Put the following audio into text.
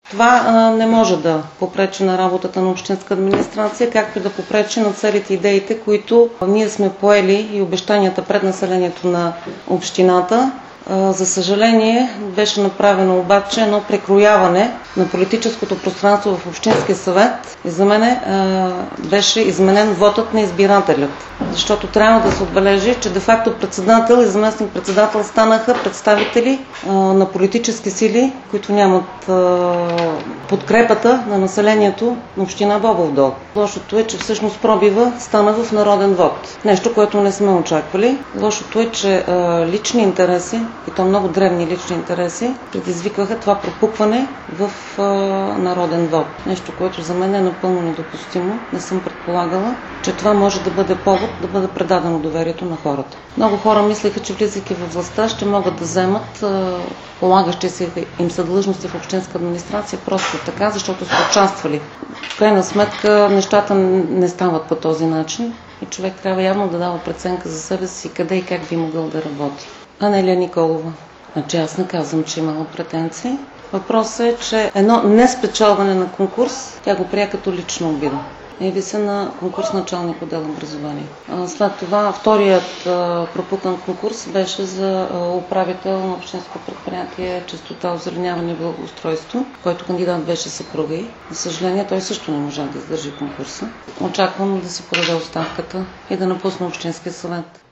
Това не може да попречи на работата на общинска администрация, както и да попречи на целите идеите, които ние сме поели и обещанията пред населението на общината. За съжаление, беше направено обаче едно прекрояване на политическото пространство в Общинския съвет и за мен беше изменен вотът на избирателят. Защото трябва да се отбележи, че де-факто председател и заместник-председател станаха представители на политически сили, които нямат подкрепата на населението на община Бобов дол. Лошото е, че всъщност пробива стана в народен вод. Нещо, което не сме очаквали. Лошото е, че лични интереси, и то много древни лични интереси, предизвикаха това пропукване в народен вод. Нещо, което за мен е напълно недопустимо. Не съм предполагала, че това може да бъде повод да бъде предадено доверието на хората. Много хора мислеха, че влизайки във властта ще могат да вземат полагащи се им съдлъжности в общинска администрация просто така, защото са участвали. В крайна сметка нещата не стават по този начин и човек трябва явно да дава преценка за себе си къде и как би могъл да работи. Анелия Николова. Значи аз не казвам, че имала претенции. Въпросът е, че едно неспечелване на конкурс, тя го прие като лична обида. Яви се на конкурс началник отдел образование. След това вторият пропукан конкурс беше за управител на общинско предприятие Чистота, озеленяване и благоустройство, който кандидат беше съпруга й. За съжаление, той също не можа да издържи конкурса. Очаквам да се подаде оставката и да напусне Общинския съвет.